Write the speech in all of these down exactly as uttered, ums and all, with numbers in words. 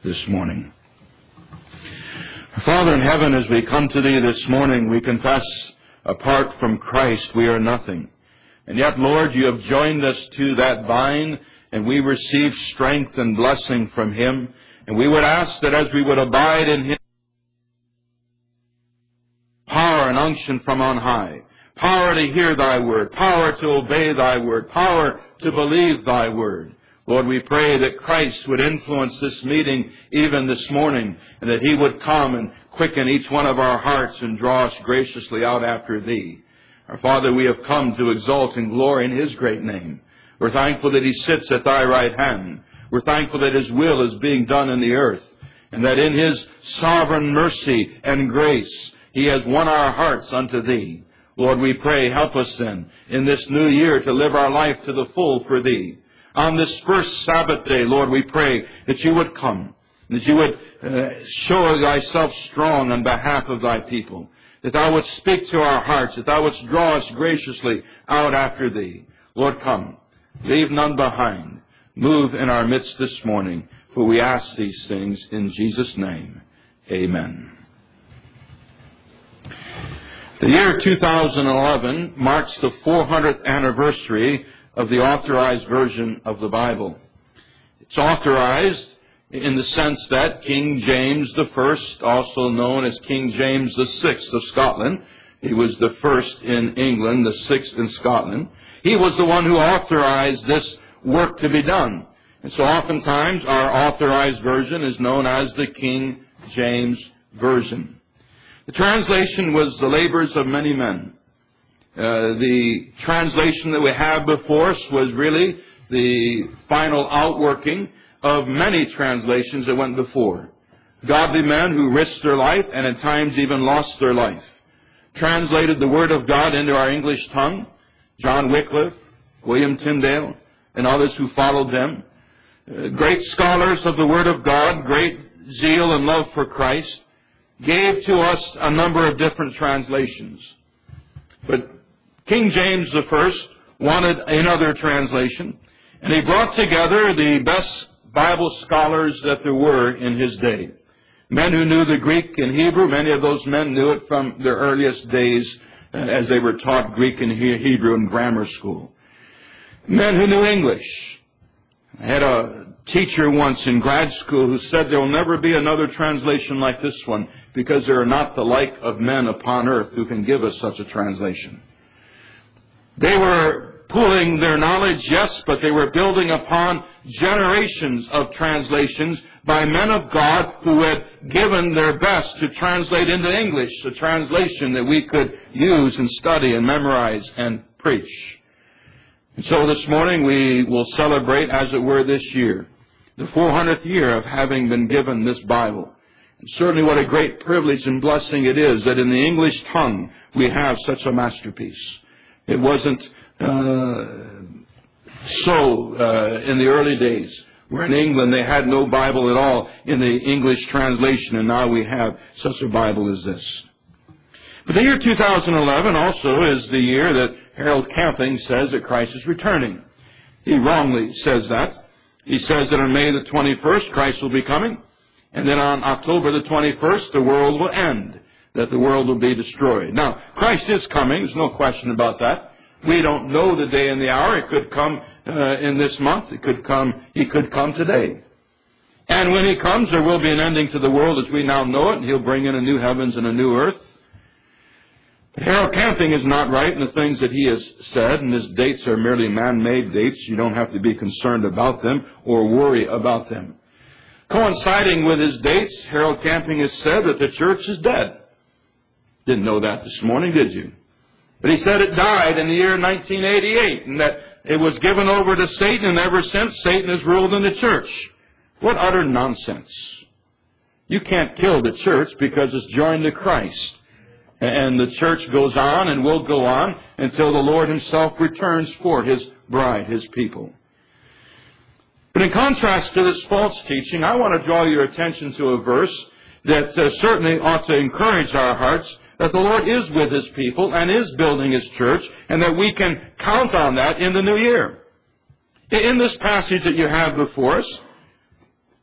this morning. Father in heaven, as we come to Thee this morning, we confess apart from Christ we are nothing. And yet, Lord, You have joined us to that vine, and we receive strength and blessing from Him. And we would ask that as we would abide in Him, power and unction from on high, power to hear Thy word, power to obey Thy word, power to believe Thy word. Lord, we pray that Christ would influence this meeting even this morning, and that He would come and quicken each one of our hearts and draw us graciously out after Thee. Our Father, we have come to exalt and glory in His great name. We're thankful that He sits at Thy right hand. We're thankful that His will is being done in the earth, and that in His sovereign mercy and grace He has won our hearts unto Thee. Lord, we pray, help us then in this new year to live our life to the full for Thee. On this first Sabbath day, Lord, we pray that You would come, that You would uh, show Thyself strong on behalf of Thy people, that Thou wouldst speak to our hearts, that Thou wouldst draw us graciously out after Thee. Lord, come. Leave none behind. Move in our midst this morning, for we ask these things in Jesus' name. Amen. The year two thousand eleven marks the four hundredth anniversary of the authorized version of the Bible. It's authorized in the sense that King James the First, also known as King James the Sixth of Scotland, he was the first in England, the sixth in Scotland. He was the one who authorized this work to be done. And so oftentimes our authorized version is known as the King James Version. The translation was the labors of many men. Uh, the translation that we have before us was really the final outworking of many translations that went before. Godly men who risked their life and at times even lost their life translated the Word of God into our English tongue. John Wycliffe, William Tyndale, and others who followed them. Uh, great scholars of the Word of God, great zeal and love for Christ, gave to us a number of different translations. But King James the First wanted another translation, and he brought together the best Bible scholars that there were in his day. Men who knew the Greek and Hebrew. Many of those men knew it from their earliest days as they were taught Greek and Hebrew in grammar school. Men who knew English. I had a teacher once in grad school who said there will never be another translation like this one because there are not the like of men upon earth who can give us such a translation. They were pooling their knowledge, yes, but they were building upon generations of translations by men of God who had given their best to translate into English a translation that we could use and study and memorize and preach. And so this morning we will celebrate, as it were this year, the four hundredth year of having been given this Bible. And certainly what a great privilege and blessing it is that in the English tongue we have such a masterpiece. It wasn't uh, so uh, in the early days, where in England they had no Bible at all in the English translation, and now we have such a Bible as this. But the year two thousand eleven also is the year that Harold Camping says that Christ is returning. He wrongly says that. He says that on May the twenty-first, Christ will be coming, and then on October the twenty-first, the world will end, that the world will be destroyed. Now, Christ is coming. There's no question about that. We don't know the day and the hour. It could come uh, in this month. It could come. He could come today. And when He comes, there will be an ending to the world as we now know it, and He'll bring in a new heavens and a new earth. Harold Camping is not right in the things that he has said, and his dates are merely man-made dates. You don't have to be concerned about them or worry about them. Coinciding with his dates, Harold Camping has said that the church is dead. Didn't know that this morning, did you? But he said it died in the year nineteen eighty-eight, and that it was given over to Satan, and ever since Satan has ruled in the church. What utter nonsense. You can't kill the church because it's joined to Christ. And the church goes on and will go on until the Lord Himself returns for His bride, His people. But in contrast to this false teaching, I want to draw your attention to a verse that uh, certainly ought to encourage our hearts, that the Lord is with His people and is building His church, and that we can count on that in the new year. In this passage that you have before us,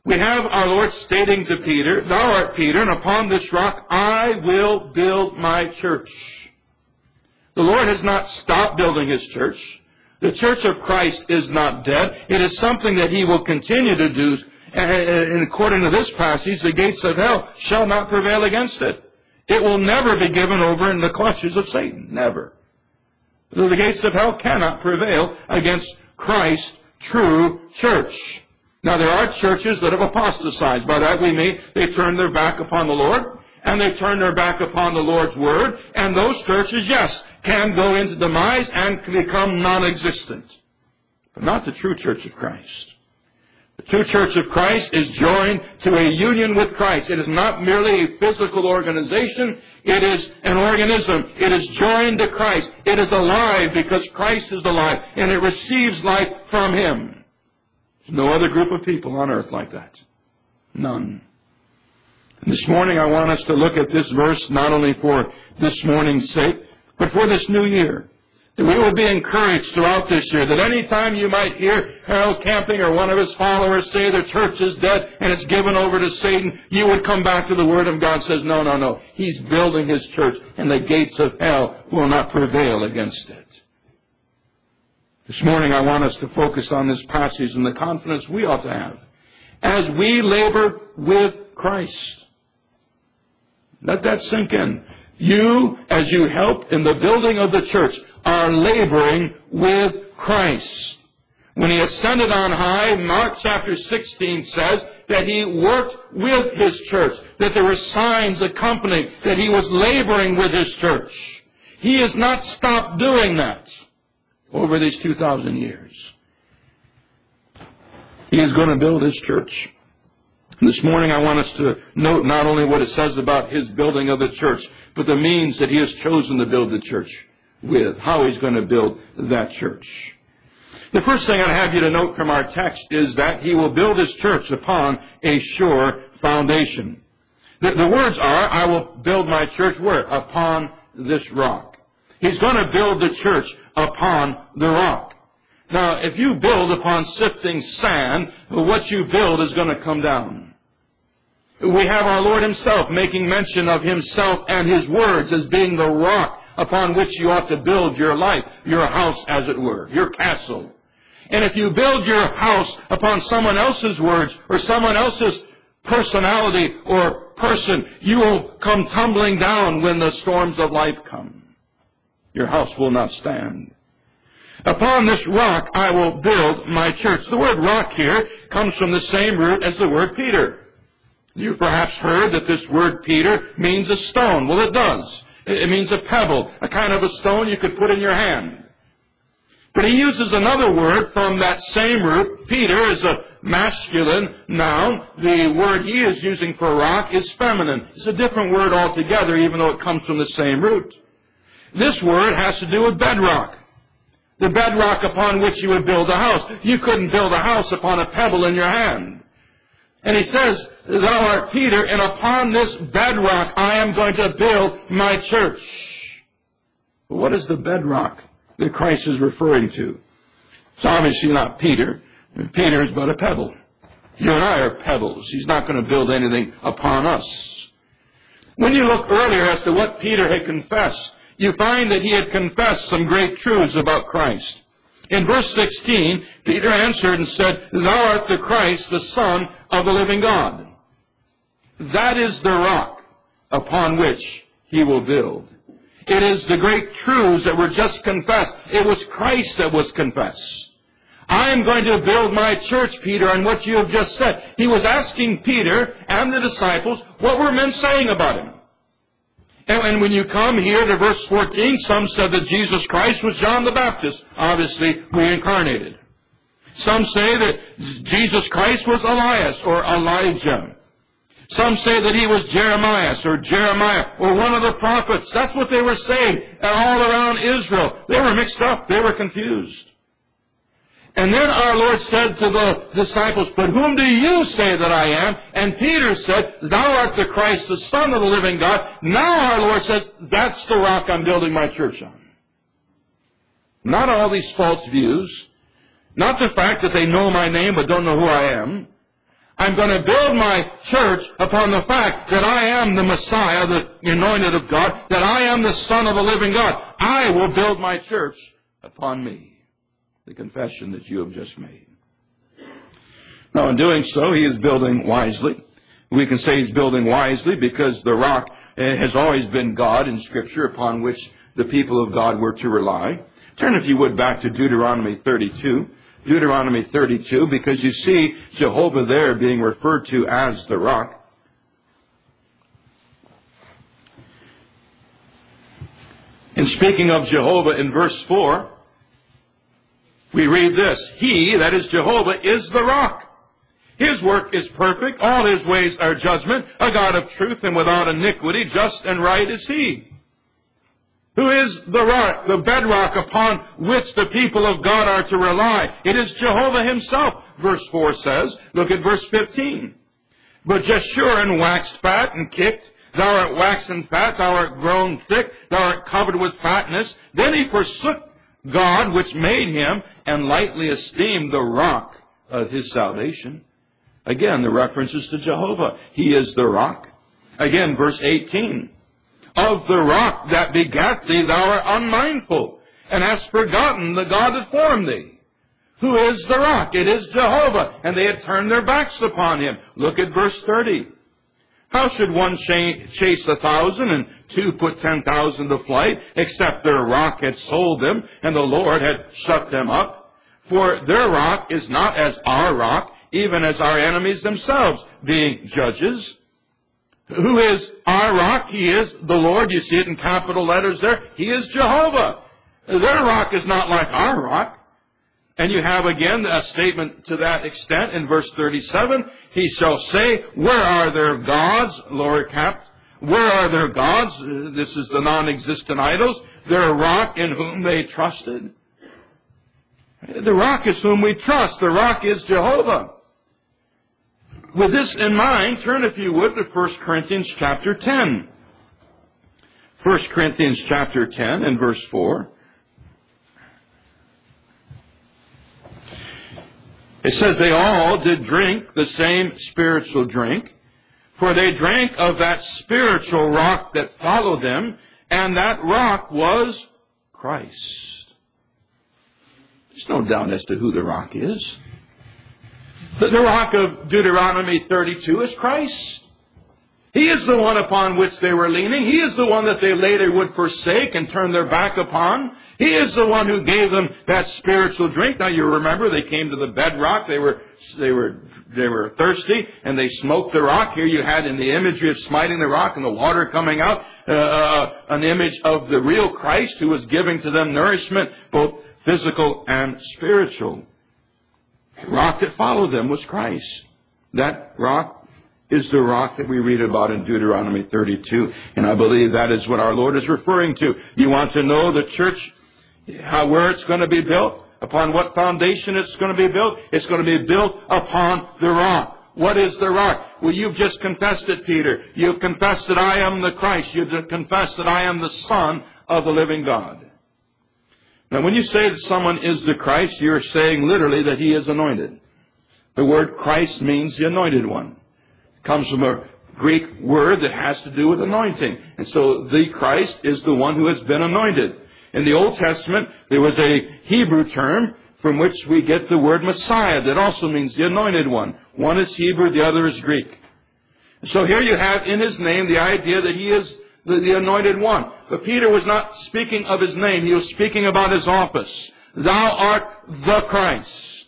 We have our Lord stating to Peter, "Thou art Peter, and upon this rock I will build my church." The Lord has not stopped building His church. The church of Christ is not dead. It is something that He will continue to do. And according to this passage, the gates of hell shall not prevail against it. It will never be given over in the clutches of Satan. Never. The gates of hell cannot prevail against Christ's true church. Now, there are churches that have apostatized. By that we mean they turn their back upon the Lord, and they turn their back upon the Lord's Word, and those churches, yes, can go into demise and can become non-existent. But not the true church of Christ. The true church of Christ is joined to a union with Christ. It is not merely a physical organization. It is an organism. It is joined to Christ. It is alive because Christ is alive, and it receives life from Him. There's no other group of people on earth like that. None. And this morning I want us to look at this verse not only for this morning's sake, but for this new year. That we will be encouraged throughout this year, that any time you might hear Harold Camping or one of his followers say the church is dead and it's given over to Satan, you would come back to the Word of God and says, no, no, no. He's building His church, and the gates of hell will not prevail against it. This morning I want us to focus on this passage and the confidence we ought to have as we labor with Christ. Let that sink in. You, as you help in the building of the church, are laboring with Christ. When He ascended on high, Mark chapter sixteen says that He worked with His church, that there were signs accompanying, that He was laboring with His church. He has not stopped doing that over these two thousand years. He is going to build His church. This morning I want us to note not only what it says about His building of the church, but the means that He has chosen to build the church with, how He's going to build that church. The first thing I have you to note from our text is that He will build His church upon a sure foundation. The, the words are, I will build my church where? Upon this rock. He's going to build the church upon the rock. Now, if you build upon sifting sand, what you build is going to come down. We have our Lord Himself making mention of Himself and His words as being the rock upon which you ought to build your life, your house, as it were, your castle. And if you build your house upon someone else's words or someone else's personality or person, you will come tumbling down when the storms of life come. Your house will not stand. Upon this rock I will build my church. The word rock here comes from the same root as the word Peter. You've perhaps heard that this word Peter means a stone. Well, it does. It means a pebble, a kind of a stone you could put in your hand. But he uses another word from that same root. Peter is a masculine noun. The word he is using for rock is feminine. It's a different word altogether, even though it comes from the same root. This word has to do with bedrock. The bedrock upon which you would build a house. You couldn't build a house upon a pebble in your hand. And he says, Thou art Peter, and upon this bedrock I am going to build my church. But what is the bedrock that Christ is referring to? It's obviously not Peter. Peter is but a pebble. You and I are pebbles. He's not going to build anything upon us. When you look earlier as to what Peter had confessed, you find that he had confessed some great truths about Christ. In verse sixteen, Peter answered and said, Thou art the Christ, the Son of the living God. That is the rock upon which he will build. It is the great truths that were just confessed. It was Christ that was confessed. I am going to build my church, Peter, on what you have just said. He was asking Peter and the disciples, what were men saying about him? And when you come here to verse fourteen, some said that Jesus Christ was John the Baptist, obviously reincarnated. Some say that Jesus Christ was Elias or Elijah. Some say that he was Jeremiah or Jeremiah or one of the prophets. That's what they were saying all around Israel. They were mixed up. They were confused. And then our Lord said to the disciples, But whom do you say that I am? And Peter said, Thou art the Christ, the Son of the living God. Now our Lord says, That's the rock I'm building my church on. Not all these false views. Not the fact that they know my name but don't know who I am. I'm going to build my church upon the fact that I am the Messiah, the anointed of God, that I am the Son of the living God. I will build my church upon me. The confession that you have just made. Now, in doing so, he is building wisely. We can say he's building wisely because the rock has always been God in Scripture upon which the people of God were to rely. Turn, if you would, back to Deuteronomy thirty-two. Deuteronomy thirty-two, because you see Jehovah there being referred to as the rock. In speaking of Jehovah in verse four, we read this: He, that is Jehovah, is the rock. His work is perfect. All His ways are judgment. A God of truth and without iniquity. Just and right is He. Who is the rock, the bedrock upon which the people of God are to rely? It is Jehovah Himself, verse four says. Look at verse fifteen. But Jeshurun waxed fat and kicked. Thou art waxen fat, thou art grown thick, thou art covered with fatness. Then he forsook God which made him, and lightly esteemed the rock of his salvation. Again, the reference is to Jehovah. He is the rock. Again, verse eighteen. Of the rock that begat thee, thou art unmindful, and hast forgotten the God that formed thee. Who is the rock? It is Jehovah. And they had turned their backs upon Him. Look at verse thirty. How should one chase a thousand and two put ten thousand to flight, except their rock had sold them, and the Lord had shut them up? For their rock is not as our rock, even as our enemies themselves, being judges. Who is our rock? He is the Lord. You see it in capital letters there. He is Jehovah. Their rock is not like our rock. And you have again a statement to that extent in verse thirty-seven. He shall say, where are their gods, lower capped? Where are their gods? This is the non-existent idols. Their rock in whom they trusted. The rock is whom we trust. The rock is Jehovah. With this in mind, turn, if you would, to First Corinthians chapter ten. First Corinthians chapter ten and verse four. It says, they all did drink the same spiritual drink, for they drank of that spiritual rock that followed them, and that rock was Christ. There's no doubt as to who the rock is. The rock of Deuteronomy thirty-two is Christ. He is the one upon which they were leaning. He is the one that they later would forsake and turn their back upon. He is the one who gave them that spiritual drink. Now you remember they came to the bedrock. They were they were they were thirsty and they smoked the rock. Here you had in the imagery of smiting the rock and the water coming out, uh, an image of the real Christ who was giving to them nourishment, both physical and spiritual. The rock that followed them was Christ. That rock is the rock that we read about in Deuteronomy thirty-two. And I believe that is what our Lord is referring to. You want to know the church, how, where it's going to be built? Upon what foundation it's going to be built? It's going to be built upon the rock. What is the rock? Well, you've just confessed it, Peter. You've confessed that I am the Christ. You've confessed that I am the Son of the living God. Now, when you say that someone is the Christ, you're saying literally that He is anointed. The word Christ means the anointed one. It comes from a Greek word that has to do with anointing. And so the Christ is the one who has been anointed. In the Old Testament, there was a Hebrew term from which we get the word Messiah that also means the anointed one. One is Hebrew, the other is Greek. So here you have in His name the idea that He is the, the anointed one. But Peter was not speaking of His name. He was speaking about His office. Thou art the Christ.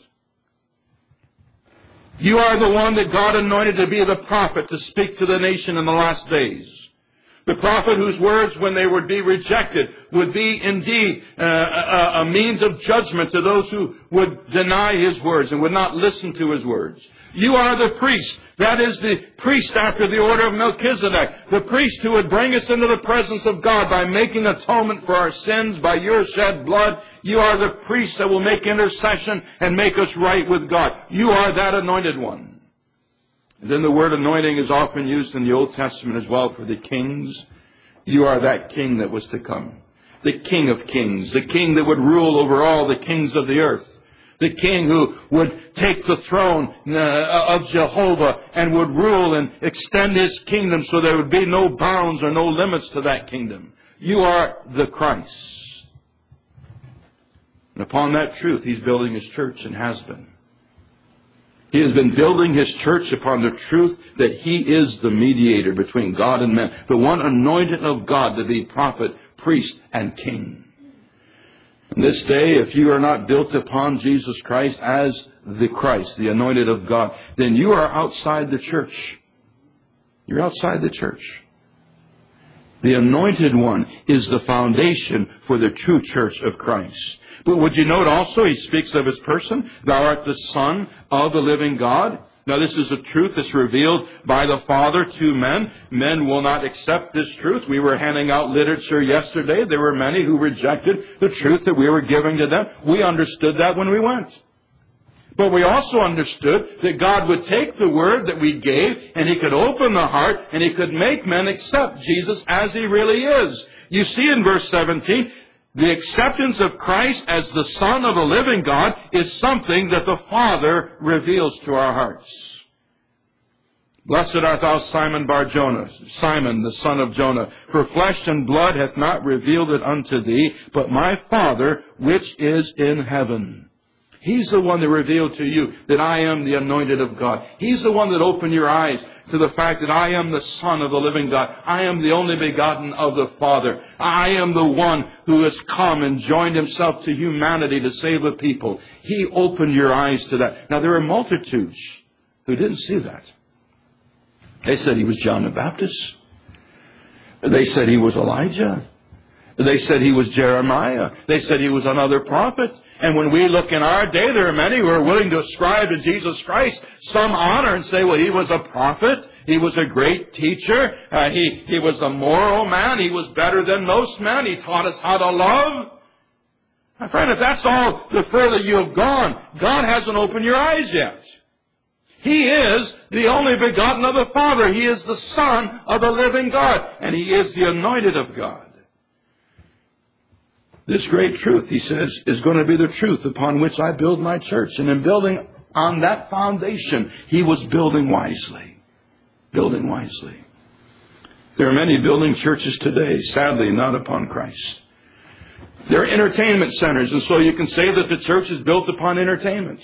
You are the one that God anointed to be the prophet to speak to the nation in the last days. The prophet whose words, when they would be rejected, would be indeed uh, a, a means of judgment to those who would deny His words and would not listen to His words. You are the priest. That is the priest after the order of Melchizedek. The priest who would bring us into the presence of God by making atonement for our sins by your shed blood. You are the priest that will make intercession and make us right with God. You are that anointed one. And then the word anointing is often used in the Old Testament as well for the kings. You are that king that was to come. The King of kings. The king that would rule over all the kings of the earth. The king who would take the throne of Jehovah and would rule and extend his kingdom so there would be no bounds or no limits to that kingdom. You are the Christ. And upon that truth, He's building His church and has been. He has been building His church upon the truth that He is the mediator between God and men, the one anointed of God to be prophet, priest, and king. And this day, if you are not built upon Jesus Christ as the Christ, the anointed of God, then you are outside the church. You're outside the church. The anointed one is the foundation for the true church of Christ. But would you note also, He speaks of His person. Thou art the Son of the living God. Now this is a truth that's revealed by the Father to men. Men will not accept this truth. We were handing out literature yesterday. There were many who rejected the truth that we were giving to them. We understood that when we went. But we also understood that God would take the word that we gave and He could open the heart and He could make men accept Jesus as He really is. You see in verse seventeen, the acceptance of Christ as the Son of the living God is something that the Father reveals to our hearts. Blessed art thou, Simon Bar-Jonah, Simon, the son of Jonah, for flesh and blood hath not revealed it unto thee, but my Father which is in heaven. He's the one that revealed to you that I am the anointed of God. He's the one that opened your eyes to the fact that I am the Son of the living God. I am the only begotten of the Father. I am the one who has come and joined Himself to humanity to save the people. He opened your eyes to that. Now there are multitudes who didn't see that. They said He was John the Baptist. They said He was Elijah. They said He was Jeremiah. They said He was another prophet. And when we look in our day, there are many who are willing to ascribe to Jesus Christ some honor and say, well, He was a prophet. He was a great teacher. Uh, he, he was a moral man. He was better than most men. He taught us how to love. My friend, if that's all the further you have gone, God hasn't opened your eyes yet. He is the only begotten of the Father. He is the Son of the living God. And He is the anointed of God. This great truth, He says, is going to be the truth upon which I build my church. And in building on that foundation, He was building wisely. Building wisely. There are many building churches today, sadly, not upon Christ. They're entertainment centers, and so you can say that the church is built upon entertainment.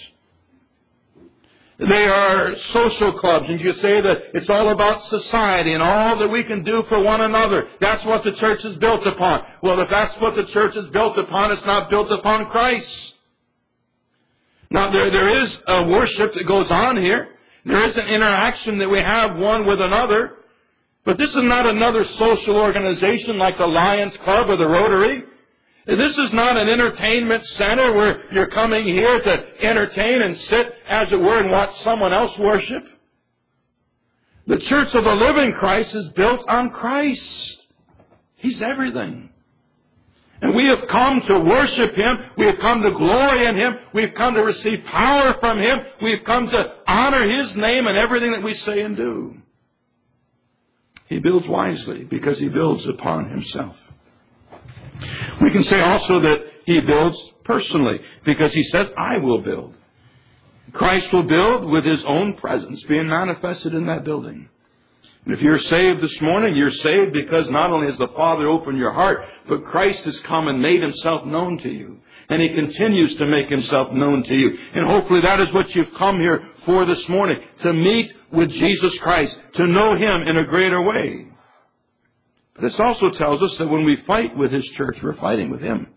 They are social clubs, and you say that it's all about society and all that we can do for one another. That's what the church is built upon. Well, if that's what the church is built upon, it's not built upon Christ. Now, there, there is a worship that goes on here. There is an interaction that we have one with another. But this is not another social organization like the Lions Club or the Rotary. This is not an entertainment center where you're coming here to entertain and sit, as it were, and watch someone else worship. The church of the living Christ is built on Christ. He's everything. And we have come to worship Him. We have come to glory in Him. We've come to receive power from Him. We've come to honor His name in everything that we say and do. He builds wisely because He builds upon Himself. We can say also that He builds personally because He says, I will build. Christ will build with His own presence being manifested in that building. And if you're saved this morning, you're saved because not only has the Father opened your heart, but Christ has come and made Himself known to you. And He continues to make Himself known to you. And hopefully that is what you've come here for this morning, to meet with Jesus Christ, to know Him in a greater way. This also tells us that when we fight with His church, we're fighting with Him.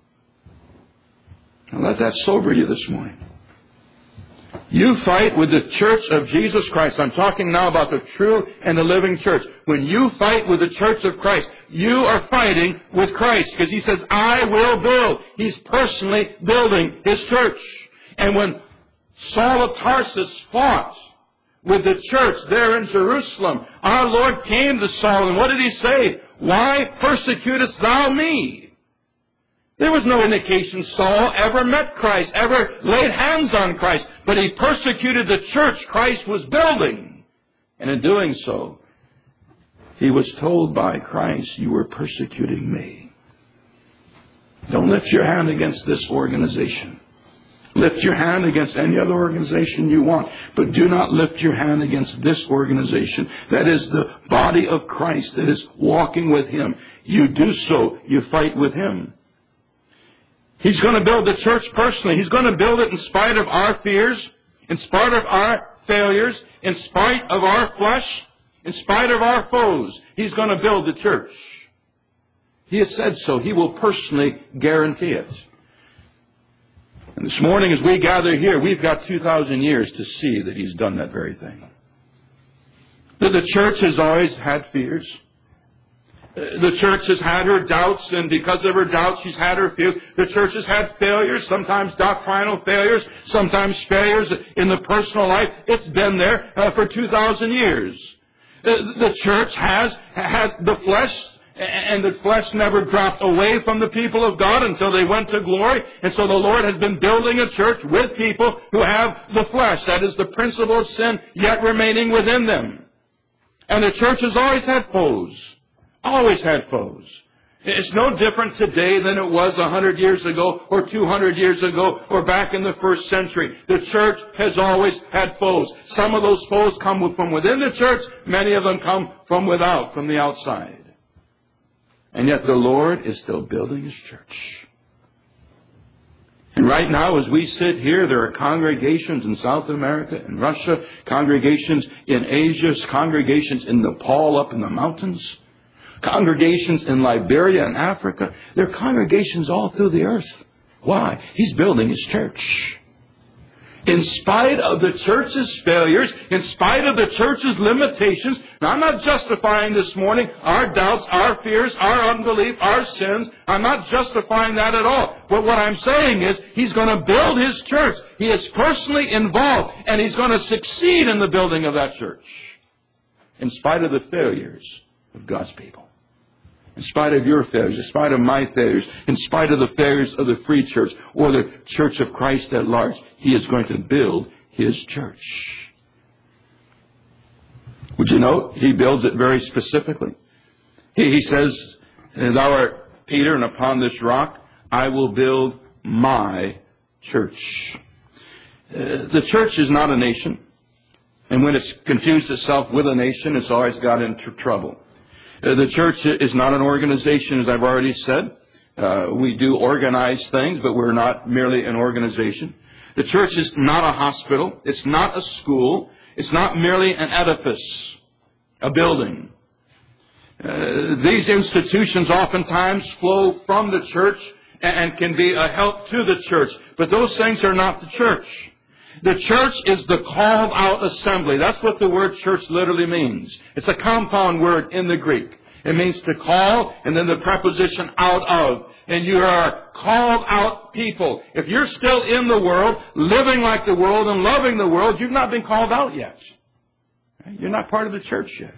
Now let that sober you this morning. You fight with the church of Jesus Christ. I'm talking now about the true and the living church. When you fight with the church of Christ, you are fighting with Christ because He says, I will build. He's personally building His church. And when Saul of Tarsus fought with the church there in Jerusalem, our Lord came to Saul, and what did He say? Why persecutest thou me? There was no indication Saul ever met Christ, ever laid hands on Christ, but he persecuted the church Christ was building. And in doing so, he was told by Christ, you were persecuting me. Don't lift your hand against this organization. Lift your hand against any other organization you want, but do not lift your hand against this organization. That is the body of Christ that is walking with Him. You do so, you fight with Him. He's going to build the church personally. He's going to build it in spite of our fears, in spite of our failures, in spite of our flesh, in spite of our foes. He's going to build the church. He has said so. He will personally guarantee it. And this morning as we gather here, we've got two thousand years to see that He's done that very thing. That the church has always had fears. The church has had her doubts, and because of her doubts, she's had her fears. The church has had failures, sometimes doctrinal failures, sometimes failures in the personal life. It's been there uh, for two thousand years. Uh, the church has had the flesh, and the flesh never dropped away from the people of God until they went to glory. And so the Lord has been building a church with people who have the flesh. That is the principle of sin yet remaining within them. And the church has always had foes. Always had foes. It's no different today than it was one hundred years ago or two hundred years ago or back in the first century. The church has always had foes. Some of those foes come from within the church. Many of them come from without, from the outside. And yet the Lord is still building His church. And right now, as we sit here, there are congregations in South America, in Russia, congregations in Asia, congregations in Nepal up in the mountains, congregations in Liberia and Africa. There are congregations all through the earth. Why? He's building His church. In spite of the church's failures, in spite of the church's limitations. Now, I'm not justifying this morning our doubts, our fears, our unbelief, our sins. I'm not justifying that at all. But what I'm saying is He's going to build His church. He is personally involved, and He's going to succeed in the building of that church. In spite of the failures of God's people. In spite of your failures, in spite of my failures, in spite of the failures of the free church or the church of Christ at large, He is going to build His church. Would you know, He builds it very specifically. He, he says, Thou art Peter, and upon this rock I will build my church. Uh, the church is not a nation. And when it's confused itself with a nation, it's always got into trouble. Uh, the church is not an organization, as I've already said. Uh, we do organize things, but we're not merely an organization. The church is not a hospital. It's not a school. It's not merely an edifice, a building. Uh, these institutions oftentimes flow from the church and, and can be a help to the church. But those things are not the church. The church is the called out assembly. That's what the word church literally means. It's a compound word in the Greek. It means to call and then the preposition out of. And you are called out people. If you're still in the world, living like the world and loving the world, you've not been called out yet. You're not part of the church yet.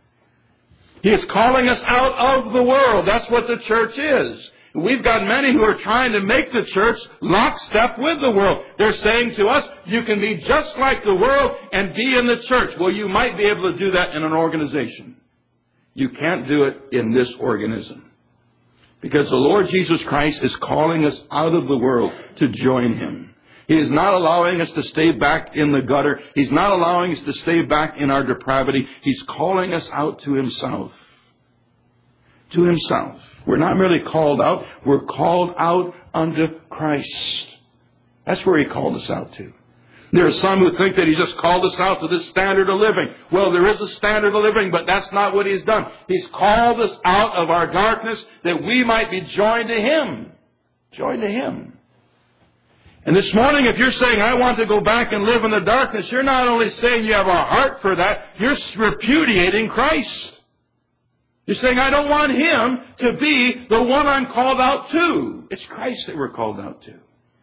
He is calling us out of the world. That's what the church is. We've got many who are trying to make the church lockstep with the world. They're saying to us, you can be just like the world and be in the church. Well, you might be able to do that in an organization. You can't do it in this organism. Because the Lord Jesus Christ is calling us out of the world to join Him. He is not allowing us to stay back in the gutter. He's not allowing us to stay back in our depravity. He's calling us out to Himself. To Himself. We're not merely called out. We're called out unto Christ. That's where He called us out to. There are some who think that He just called us out to this standard of living. Well, there is a standard of living, but that's not what He's done. He's called us out of our darkness that we might be joined to Him. Joined to Him. And this morning, if you're saying, I want to go back and live in the darkness, you're not only saying you have a heart for that, you're repudiating Christ. You're saying, I don't want Him to be the one I'm called out to. It's Christ that we're called out to.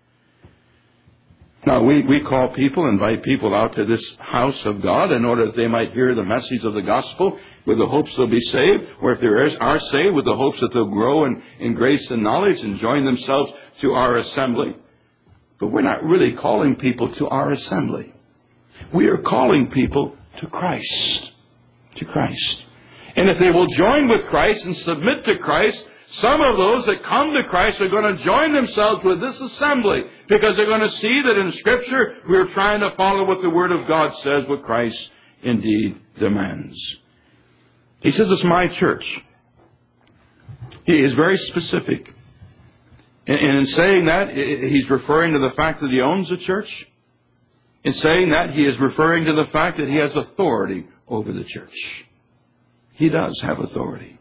Now, we, we call people, invite people out to this house of God in order that they might hear the message of the gospel with the hopes they'll be saved, or if they are saved, with the hopes that they'll grow in, in grace and knowledge and join themselves to our assembly. But we're not really calling people to our assembly. We are calling people to Christ. To Christ. And if they will join with Christ and submit to Christ, Some of those that come to Christ are going to join themselves with this assembly because they're going to see that in Scripture we're trying to follow what the Word of God says, what Christ indeed demands. He says it's my church. He is very specific. And in saying that, he's referring to the fact that he owns the church. In saying that, he is referring to the fact that he has authority over the church. He does have authority.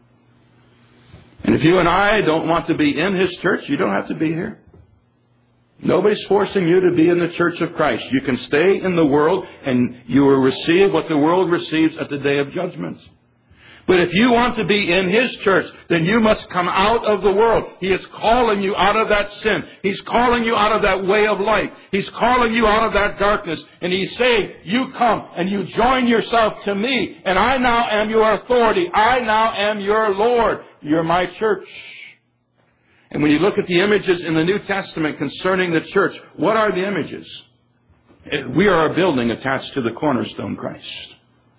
And if you and I don't want to be in his church, you don't have to be here. Nobody's forcing you to be in the church of Christ. You can stay in the world and you will receive what the world receives at the day of judgment. But if you want to be in his church, then you must come out of the world. He is calling you out of that sin. He's calling you out of that way of life. He's calling you out of that darkness. And he's saying, you come and you join yourself to me. And I now am your authority. I now am your Lord. You're my church. And when you look at the images in the New Testament concerning the church, what are the images? We are a building attached to the cornerstone, Christ.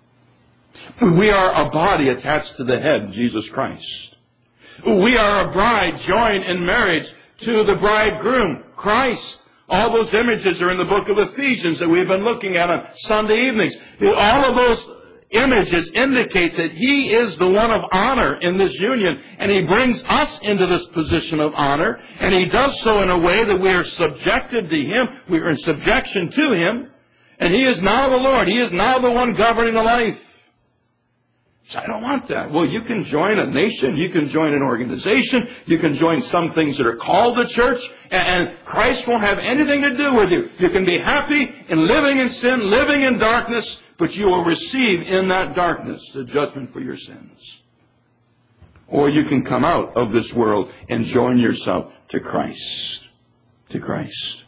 We are a body attached to the head, Jesus Christ. We are a bride joined in marriage to the bridegroom, Christ. All those images are in the book of Ephesians that we've been looking at on Sunday evenings. All of those images indicate that he is the one of honor in this union, and he brings us into this position of honor, and he does so in a way that we are subjected to him. We are in subjection to him, and he is now the Lord. He is now the one governing the life. So I don't want that. Well, you can join a nation. You can join an organization. You can join some things that are called the church. And Christ won't have anything to do with you. You can be happy in living in sin, living in darkness, but you will receive in that darkness the judgment for your sins. Or you can come out of this world and join yourself to Christ. To Christ.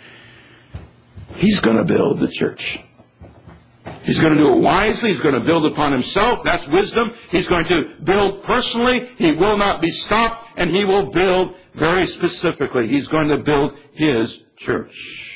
He's going to build the church. He's going to do it wisely. He's going to build upon himself. That's wisdom. He's going to build personally. He will not be stopped. And he will build very specifically. He's going to build his church.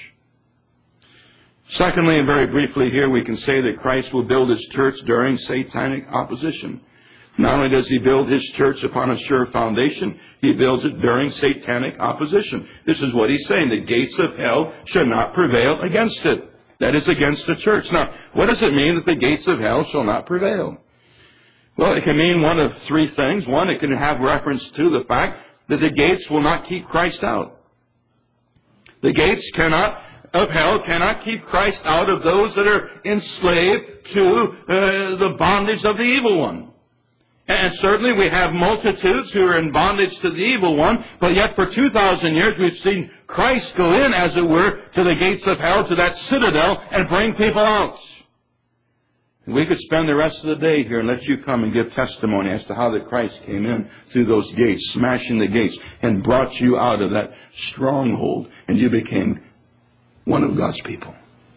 Secondly, and very briefly here, we can say that Christ will build his church during satanic opposition. Not only does he build his church upon a sure foundation, he builds it during satanic opposition. This is what he's saying. The gates of hell shall not prevail against it. That is against the church. Now, what does it mean that the gates of hell shall not prevail? Well, it can mean one of three things. One, it can have reference to the fact that the gates will not keep Christ out. The gates cannot, of hell cannot keep Christ out of those that are enslaved to uh, the bondage of the evil one. And certainly we have multitudes who are in bondage to the evil one, but yet for two thousand years we've seen Christ go in, as it were, to the gates of hell, to that citadel, and bring people out. And we could spend the rest of the day here and let you come and give testimony as to how that Christ came in through those gates, smashing the gates, and brought you out of that stronghold, and you became one of God's people.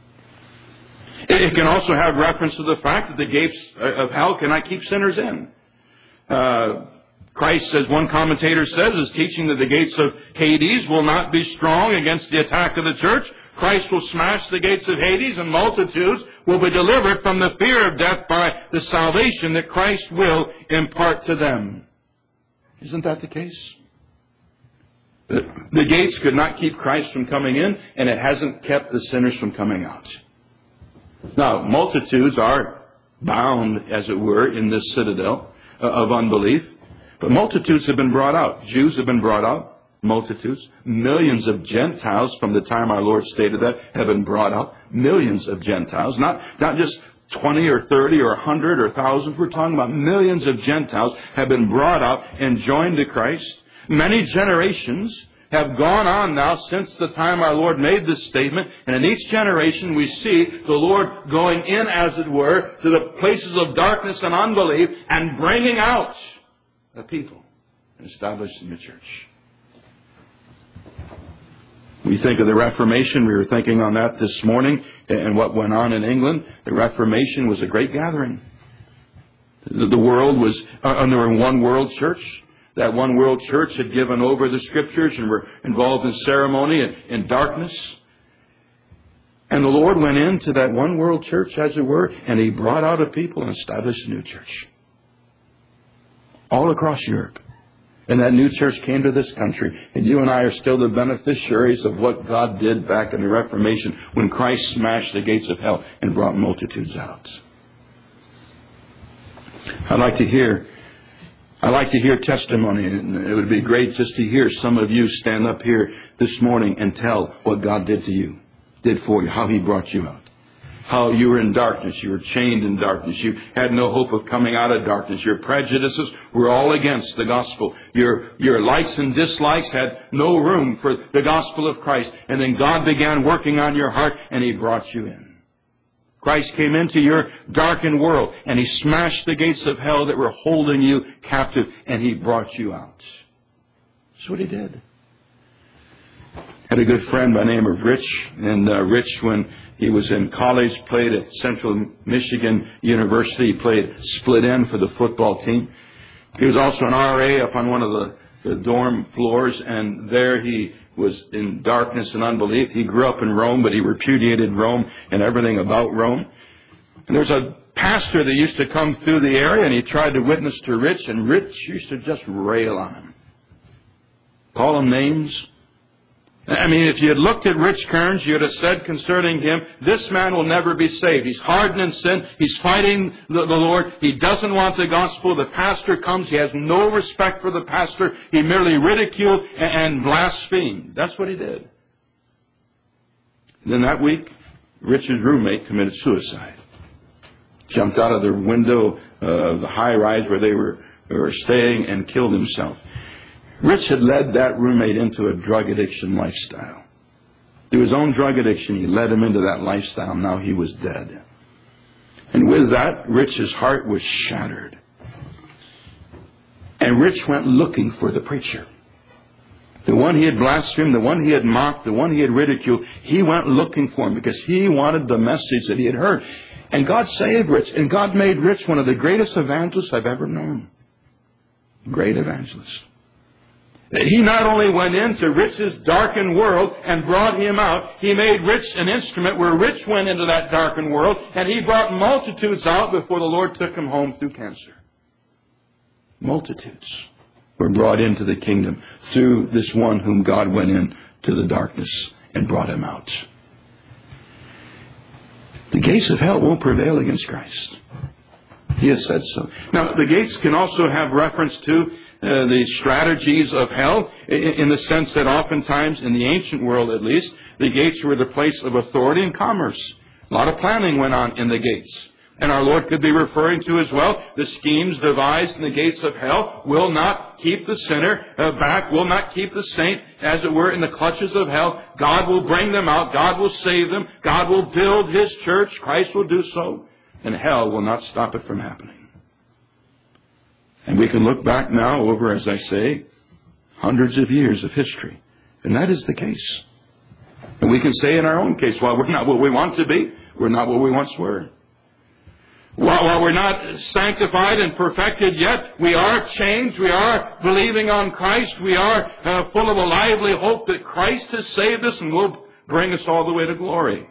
It can also have reference to the fact that the gates of hell cannot keep sinners in. Uh, Christ, as one commentator says, is teaching that the gates of Hades will not be strong against the attack of the church. Christ will smash the gates of Hades, and multitudes will be delivered from the fear of death by the salvation that Christ will impart to them. Isn't that the case? The, the gates could not keep Christ from coming in, and it hasn't kept the sinners from coming out. Now, multitudes are bound, as it were, in this citadel of unbelief. But multitudes have been brought out. Jews have been brought out. Multitudes. Millions of Gentiles, from the time our Lord stated that, have been brought out. Millions of Gentiles. Not, not just twenty or thirty or one hundred or thousands. We're talking about millions of Gentiles have been brought out and joined to Christ. Many generations have gone on now since the time our Lord made this statement. And in each generation we see the Lord going in, as it were, to the places of darkness and unbelief and bringing out the people and establishing the church. We think of the Reformation. We were thinking on that this morning and what went on in England. The Reformation was a great gathering. The world was under one world church. That one world church had given over the Scriptures and were involved in ceremony and in darkness. And the Lord went into that one world church, as it were, and He brought out a people and established a new church. All across Europe. And that new church came to this country. And you and I are still the beneficiaries of what God did back in the Reformation when Christ smashed the gates of hell and brought multitudes out. I'd like to hear, I'd like to hear testimony. And it would be great just to hear some of you stand up here this morning and tell what God did to you, did for you, how He brought you out. How you were in darkness. You were chained in darkness. You had no hope of coming out of darkness. Your prejudices were all against the gospel. Your, your likes and dislikes had no room for the gospel of Christ. And then God began working on your heart and He brought you in. Christ came into your darkened world and He smashed the gates of hell that were holding you captive and He brought you out. That's what He did. I had a good friend by the name of Rich, and uh, Rich, when he was in college, played at Central Michigan University. He played split end for the football team. He was also an R A up on one of the, the dorm floors, and there he was in darkness and unbelief. He grew up in Rome, but he repudiated Rome and everything about Rome. And there's a pastor that used to come through the area, and he tried to witness to Rich, and Rich used to just rail on him. Call him names. I mean, if you had looked at Rich Kearns, you would have said concerning him, this man will never be saved. He's hardened in sin. He's fighting the, the Lord. He doesn't want the gospel. The pastor comes. He has no respect for the pastor. He merely ridiculed and, and blasphemed. That's what he did. Then that week, Rich's roommate committed suicide. Jumped out of the window of the high rise where they were, they were staying and killed himself. Rich had led that roommate into a drug addiction lifestyle. Through his own drug addiction, he led him into that lifestyle. Now he was dead. And with that, Rich's heart was shattered. And Rich went looking for the preacher. The one he had blasphemed, the one he had mocked, the one he had ridiculed. He went looking for him because he wanted the message that he had heard. And God saved Rich. And God made Rich one of the greatest evangelists I've ever known. Great evangelist. He not only went into Rich's darkened world and brought him out, he made Rich an instrument where Rich went into that darkened world and he brought multitudes out before the Lord took him home through cancer. Multitudes were brought into the kingdom through this one whom God went into the darkness and brought him out. The gates of hell won't prevail against Christ. He has said so. Now, the gates can also have reference to uh, the strategies of hell in, in the sense that oftentimes, in the ancient world at least, the gates were the place of authority and commerce. A lot of planning went on in the gates. And our Lord could be referring to as well, the schemes devised in the gates of hell will not keep the sinner uh, back, will not keep the saint, as it were, in the clutches of hell. God will bring them out. God will save them. God will build His church. Christ will do so. And hell will not stop it from happening. And we can look back now over, as I say, hundreds of years of history. And that is the case. And we can say in our own case, while we're not what we want to be, we're not what we once were. While, while we're not sanctified and perfected yet, we are changed. We are believing on Christ. We are uh, full of a lively hope that Christ has saved us and will bring us all the way to glory.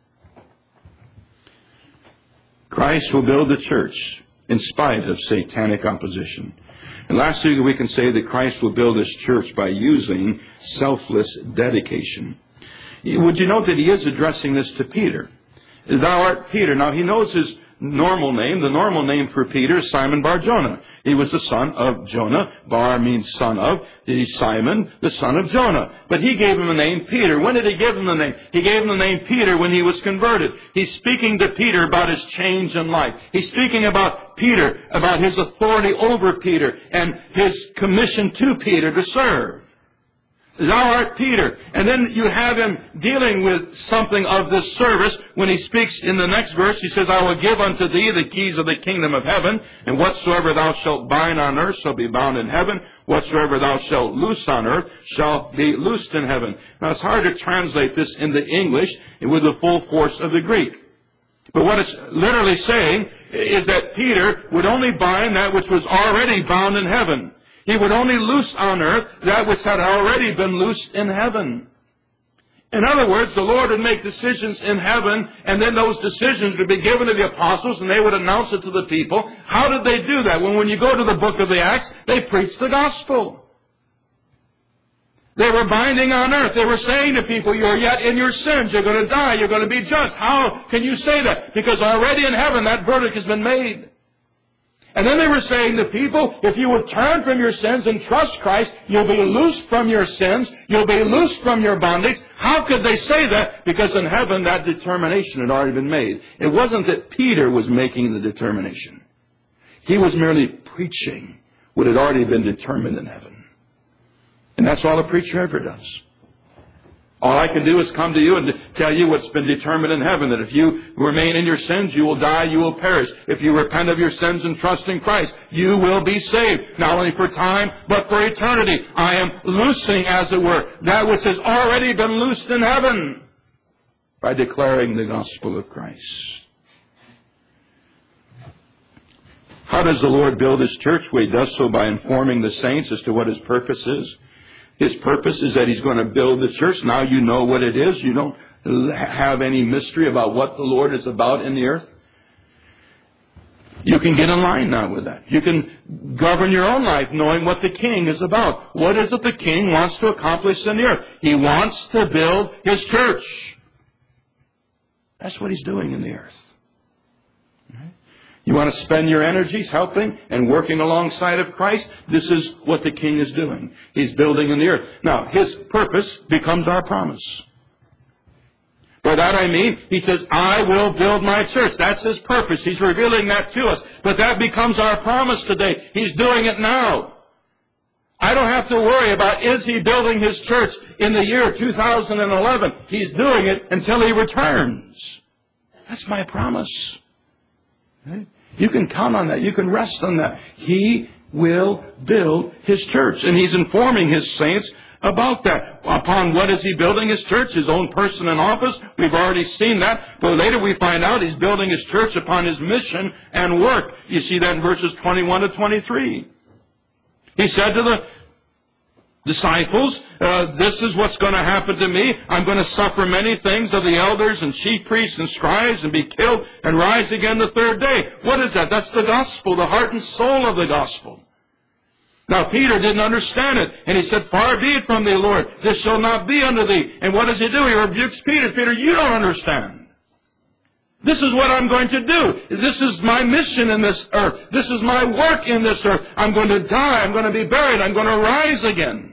Christ will build the church in spite of satanic opposition. And lastly, we can say that Christ will build His church by using selfless dedication. Would you note that He is addressing this to Peter? Thou art Peter. Now, He knows his normal name. The normal name for Peter is Simon Bar-Jonah. He was the son of Jonah. Bar means son of. He's Simon, the son of Jonah. But He gave him the name Peter. When did He give him the name? He gave him the name Peter when he was converted. He's speaking to Peter about his change in life. He's speaking about Peter, about his authority over Peter and his commission to Peter to serve. Thou art Peter. And then you have him dealing with something of this service when he speaks in the next verse. He says, I will give unto thee the keys of the kingdom of heaven, and whatsoever thou shalt bind on earth shall be bound in heaven. Whatsoever thou shalt loose on earth shall be loosed in heaven. Now it's hard to translate this into English with the full force of the Greek. But what it's literally saying is that Peter would only bind that which was already bound in heaven. He would only loose on earth that which had already been loosed in heaven. In other words, the Lord would make decisions in heaven, and then those decisions would be given to the apostles, and they would announce it to the people. How did they do that? Well, when you go to the book of the Acts, they preached the gospel. They were binding on earth. They were saying to people, you're yet in your sins. You're going to die. You're going to be just. How can you say that? Because already in heaven that verdict has been made. And then they were saying to people, if you would turn from your sins and trust Christ, you'll be loosed from your sins. You'll be loosed from your bondage. How could they say that? Because in heaven that determination had already been made. It wasn't that Peter was making the determination. He was merely preaching what had already been determined in heaven. And that's all a preacher ever does. All I can do is come to you and tell you what's been determined in heaven, that if you remain in your sins, you will die, you will perish. If you repent of your sins and trust in Christ, you will be saved, not only for time, but for eternity. I am loosing, as it were, that which has already been loosed in heaven by declaring the gospel of Christ. How does the Lord build His church? Well, He does so by informing the saints as to what His purpose is. His purpose is that He's going to build the church. Now you know what it is. You don't have any mystery about what the Lord is about in the earth. You can get in line now with that. You can govern your own life knowing what the King is about. What is it the King wants to accomplish in the earth? He wants to build His church. That's what He's doing in the earth. You want to spend your energies helping and working alongside of Christ? This is what the King is doing. He's building in the earth. Now, His purpose becomes our promise. By that I mean, He says, I will build my church. That's His purpose. He's revealing that to us. But that becomes our promise today. He's doing it now. I don't have to worry about, is He building His church in the year two thousand eleven? He's doing it until He returns. That's my promise. You can count on that. You can rest on that. He will build His church. And He's informing His saints about that. Upon what is He building His church? His own person and office? We've already seen that. But later we find out He's building His church upon His mission and work. You see that in verses twenty-one to twenty-three. He said to the disciples, uh, this is what's going to happen to me. I'm going to suffer many things of the elders and chief priests and scribes and be killed and rise again the third day. What is that? That's the gospel, the heart and soul of the gospel. Now Peter didn't understand it, and he said, far be it from thee, Lord, this shall not be unto thee. And what does he do? He rebukes Peter. Peter, you don't understand. This is what I'm going to do. This is my mission in this earth. This is my work in this earth. I'm going to die. I'm going to be buried. I'm going to rise again.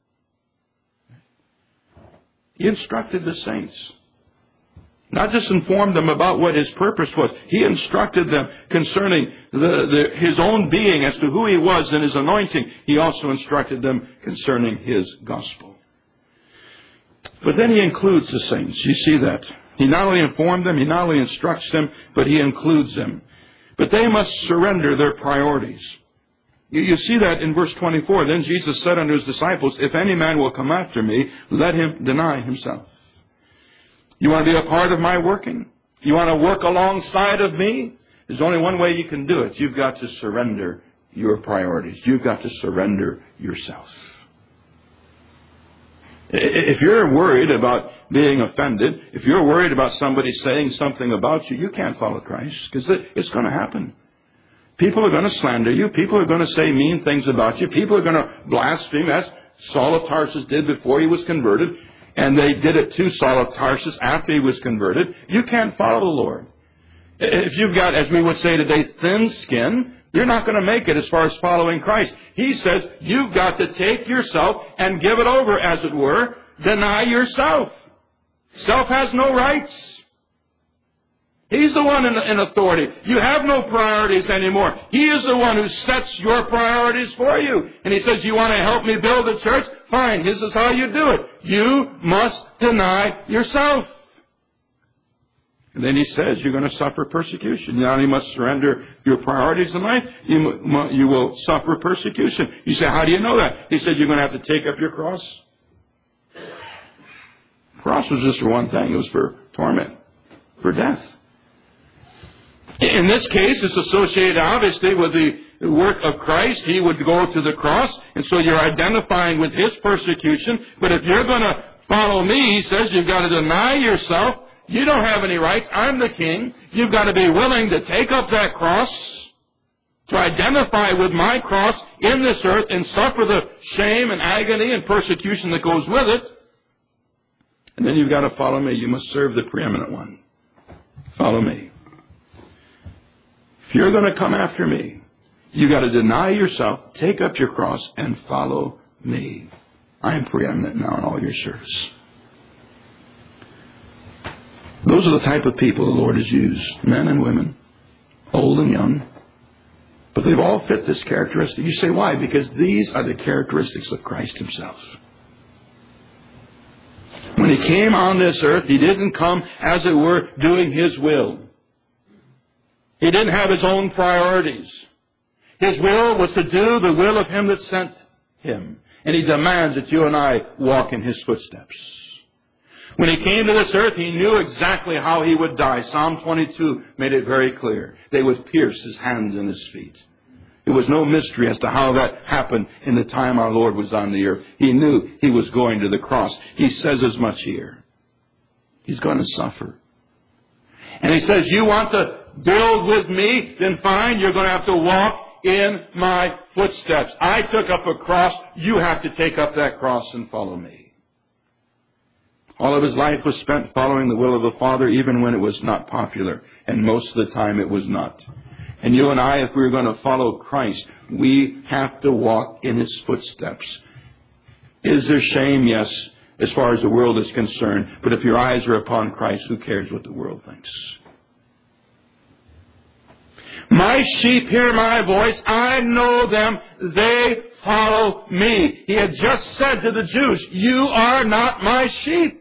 He instructed the saints. Not just informed them about what His purpose was. He instructed them concerning the, the, His own being as to who He was and His anointing. He also instructed them concerning His gospel. But then He includes the saints. You see that. He not only informed them, He not only instructs them, but He includes them. But they must surrender their priorities. You, you see that in verse twenty-four. Then Jesus said unto His disciples, if any man will come after me, let him deny himself. You want to be a part of my working? You want to work alongside of me? There's only one way you can do it. You've got to surrender your priorities. You've got to surrender yourself. If you're worried about being offended, if you're worried about somebody saying something about you, you can't follow Christ, because it's going to happen. People are going to slander you. People are going to say mean things about you. People are going to blaspheme, as Saul of Tarsus did before he was converted. And they did it to Saul of Tarsus after he was converted. You can't follow the Lord. If you've got, as we would say today, thin skin, you're not going to make it as far as following Christ. He says you've got to take yourself and give it over, as it were. Deny yourself. Self has no rights. He's the one in, in authority. You have no priorities anymore. He is the one who sets your priorities for you. And He says, you want to help me build a church? Fine, this is how you do it. You must deny yourself. And then He says, you're going to suffer persecution. Now you must surrender your priorities in life. You, you will suffer persecution. You say, how do you know that? He said, you're going to have to take up your cross. The cross was just for one thing. It was for torment, for death. In this case, it's associated obviously with the work of Christ. He would go to the cross, and so you're identifying with His persecution. But if you're going to follow me, He says, you've got to deny yourself. You don't have any rights. I'm the King. You've got to be willing to take up that cross, to identify with my cross in this earth and suffer the shame and agony and persecution that goes with it. And then you've got to follow me. You must serve the preeminent one. Follow me. If you're going to come after me, you've got to deny yourself, take up your cross, and follow me. I am preeminent now in all your service. Those are the type of people the Lord has used, men and women, old and young. But they've all fit this characteristic. You say, why? Because these are the characteristics of Christ himself. When he came on this earth, he didn't come, as it were, doing his will. He didn't have his own priorities. His will was to do the will of him that sent him. And he demands that you and I walk in his footsteps. When he came to this earth, he knew exactly how he would die. Psalm twenty-two made it very clear. They would pierce his hands and his feet. It was no mystery as to how that happened in the time our Lord was on the earth. He knew he was going to the cross. He says as much here. He's going to suffer. And he says, you want to build with me? Then fine, you're going to have to walk in my footsteps. I took up a cross. You have to take up that cross and follow me. All of his life was spent following the will of the Father, even when it was not popular. And most of the time it was not. And you and I, if we're going to follow Christ, we have to walk in his footsteps. Is there shame? Yes, as far as the world is concerned. But if your eyes are upon Christ, who cares what the world thinks? My sheep hear my voice. I know them. They follow me. He had just said to the Jews, you are not my sheep.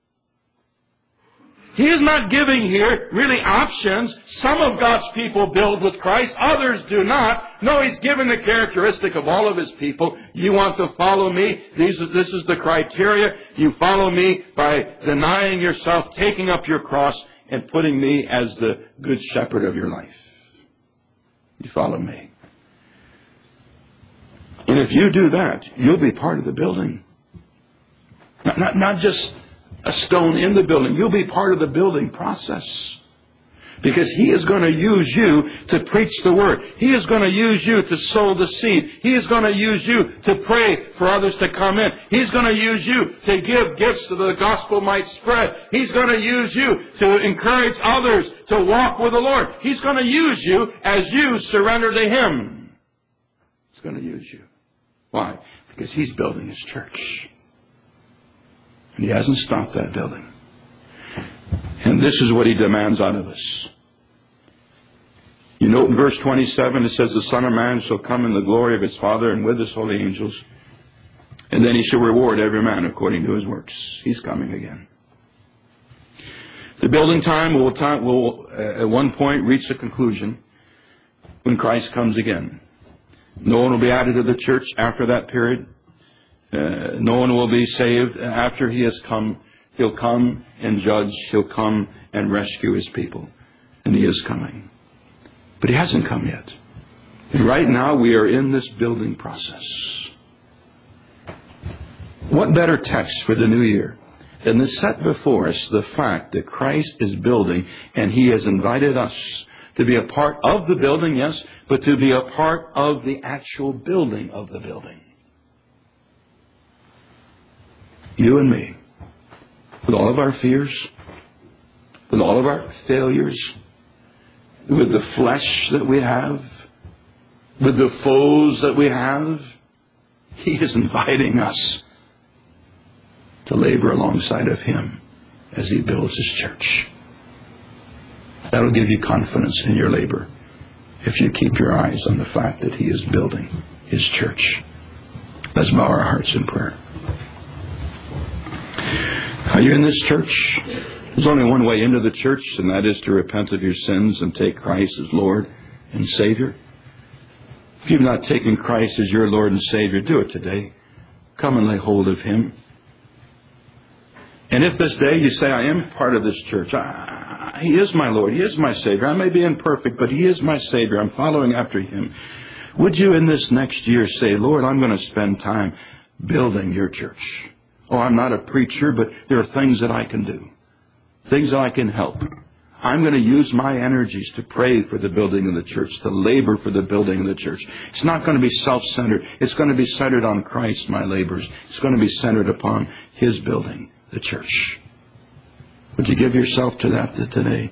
He is not giving here really options. Some of God's people build with Christ. Others do not. No, he's given the characteristic of all of his people. You want to follow me? These, this is the criteria. You follow me by denying yourself, taking up your cross, and putting me as the good shepherd of your life. You follow me. And if you do that, you'll be part of the building. Not, not, not just a stone in the building. You'll be part of the building process. Because he is going to use you to preach the word. He is going to use you to sow the seed. He is going to use you to pray for others to come in. He's going to use you to give gifts so the gospel might spread. He's going to use you to encourage others to walk with the Lord. He's going to use you as you surrender to him. He's going to use you. Why? Because he's building his church. And he hasn't stopped that building. And this is what he demands out of us. You know, in verse twenty-seven, it says, the Son of Man shall come in the glory of his Father and with his holy angels. And then he shall reward every man according to his works. He's coming again. The building time will, time will uh, at one point reach a conclusion when Christ comes again. No one will be added to the church after that period. Uh, no one will be saved after he has come. He'll come and judge. He'll come and rescue his people. And he is coming. But he hasn't come yet. And right now we are in this building process. What better text for the new year than to set before us the fact that Christ is building and he has invited us to be a part of the building, yes, but to be a part of the actual building of the building. You and me, with all of our fears, with all of our failures, with the flesh that we have, with the foes that we have, he is inviting us to labor alongside of him as he builds his church. That'll give you confidence in your labor if you keep your eyes on the fact that he is building his church. Let's bow our hearts in prayer. Are you in this church? There's only one way into the church, and that is to repent of your sins and take Christ as Lord and Savior. If you've not taken Christ as your Lord and Savior, do it today. Come and lay hold of him. And if this day you say, I am part of this church, I, he is my Lord, he is my Savior. I may be imperfect, but he is my Savior. I'm following after him. Would you in this next year say, Lord, I'm going to spend time building your church. Oh, I'm not a preacher, but there are things that I can do. Things that I can help. I'm going to use my energies to pray for the building of the church, to labor for the building of the church. It's not going to be self-centered. It's going to be centered on Christ, my labors. It's going to be centered upon His building, the church. Would you give yourself to that today?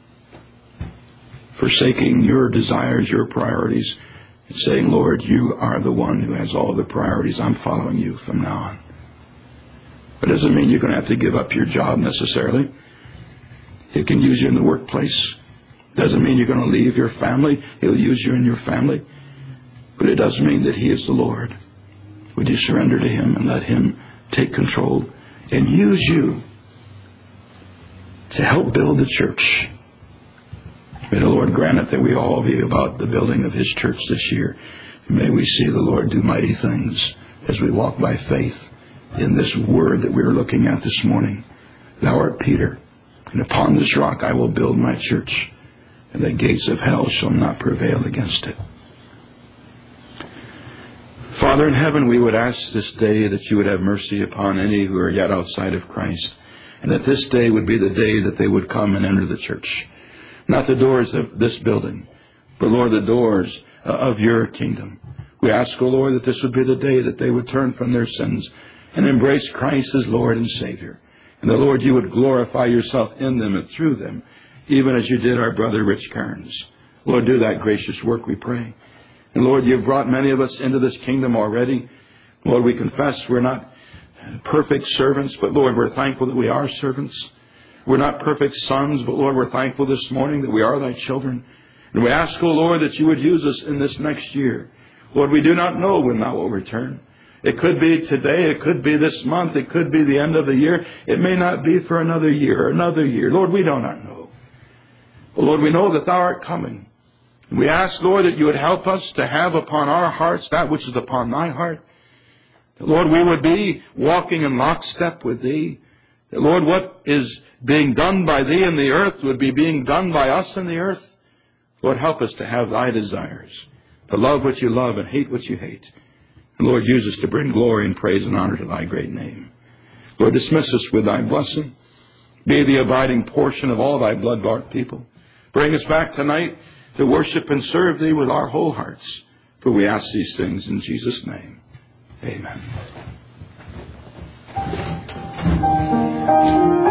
Forsaking your desires, your priorities, and saying, Lord, you are the one who has all the priorities. I'm following you from now on. It doesn't mean you're going to have to give up your job necessarily. He can use you in the workplace. It doesn't mean you're going to leave your family. He'll use you in your family. But it does mean that He is the Lord. Would you surrender to Him and let Him take control and use you to help build the church? May the Lord grant it that we all be about the building of His church this year. May we see the Lord do mighty things as we walk by faith in this word that we are looking at this morning. Thou art Peter, and upon this rock I will build my church, and the gates of hell shall not prevail against it. Father in heaven, we would ask this day that you would have mercy upon any who are yet outside of Christ, and that this day would be the day that they would come and enter the church. Not the doors of this building, but, Lord, the doors of your kingdom. We ask, O Lord, that this would be the day that they would turn from their sins and embrace Christ as Lord and Savior. And the Lord, you would glorify yourself in them and through them, even as you did our brother Rich Carnes. Lord, do that gracious work, we pray. And Lord, you've brought many of us into this kingdom already. Lord, we confess we're not perfect servants, but Lord, we're thankful that we are servants. We're not perfect sons, but Lord, we're thankful this morning that we are thy children. And we ask, O Lord, that you would use us in this next year. Lord, we do not know when thou will return. It could be today, it could be this month, it could be the end of the year. It may not be for another year or another year. Lord, we do not know. But Lord, we know that thou art coming. And we ask, Lord, that you would help us to have upon our hearts that which is upon thy heart. That, Lord, we would be walking in lockstep with thee. That, Lord, what is being done by thee in the earth would be being done by us in the earth. Lord, help us to have thy desires, to love what you love and hate what you hate. And Lord, use us to bring glory and praise and honor to thy great name. Lord, dismiss us with thy blessing. Be the abiding portion of all thy blood-bought people. Bring us back tonight to worship and serve thee with our whole hearts. For we ask these things in Jesus' name. Amen.